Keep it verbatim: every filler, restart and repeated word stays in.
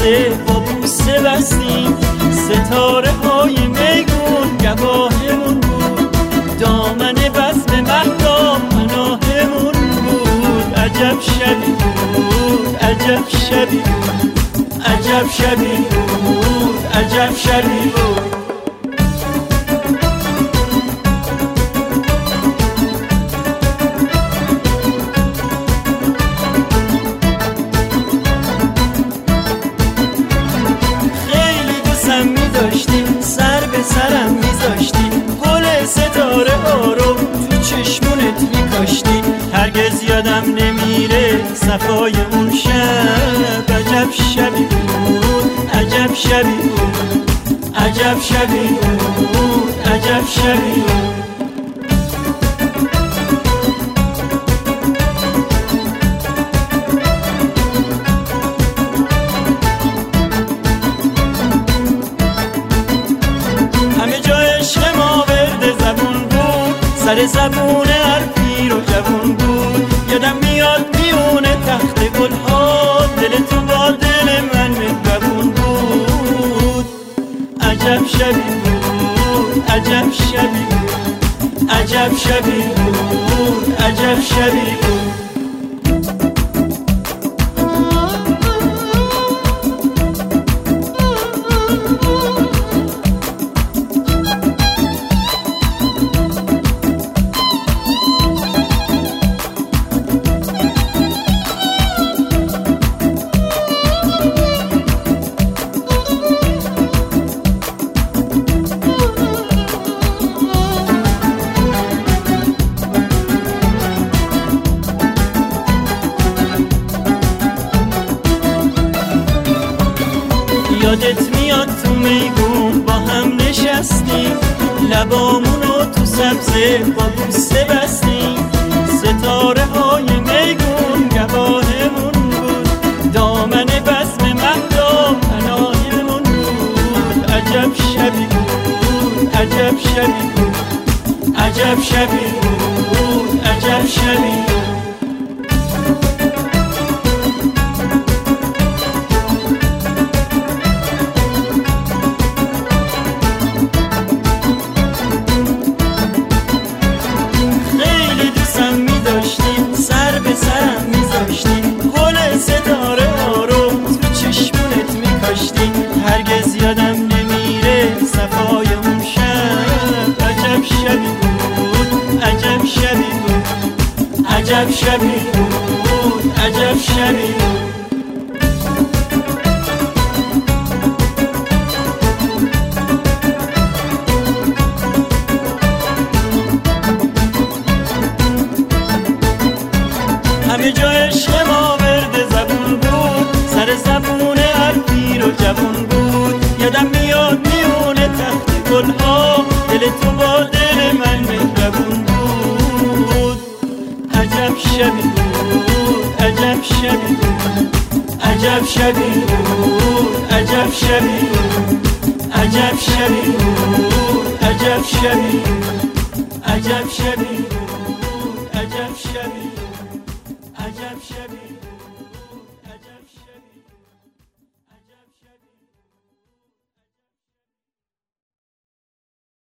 سبزه با بوسه بستیم، ستاره های میگون گواهمون بود، دامن بزم مهتاب پناهمون بود. عجب شبی بود، عجب شبی بود، عجب شبی بود، عجب شبی بود. سر به سرم میذاشتی، گل ستاره ها رو تو چشمونت میکاشتی، هرگز یادم نمیره صفای اون شب. عجب شبی بود، عجب شبی بود، عجب شبی بود، عجب شبی بود. سر زبون حرفی رو جوون بود، یادم میاد میونه تخت گل ها، دل تو با دل من مهربون بود. عجب شبی بود، عجب شبی بود، عجب شبی بود، عجب شبی بود. یادت میاد تو میگون با هم نشستیم، لبامونو تو سبزه با بوسه بستیم، ستاره های میگون گواهمون بود، دامن بزم مهتاب پناهمون بود. عجب شبی بود، عجب شبی بود، عجب شبی بود، عجب شبی بود. سر به سرم میذاشتی، گل ستاره ها رو تو چشمونت میکاشتی، هرگز یادم نمیره صفای اون شب. عجب شبی بود، عجب شبی بود، عجب شبی بود، عجب شبی بود. همه جا عشق ما ورد زبون بود، سر زبون حرفی رو جوون بود، یادم میاد میونه تخت گل ها، دل تو با دل من مهربون بود. عجب شبی بود، عجب شبی بود، عجب شبی بود، عجب شبی بود، عجب شبی بود، عجب شبی بود، عجب شبی بود، عجب شبی بود، عجب شبی.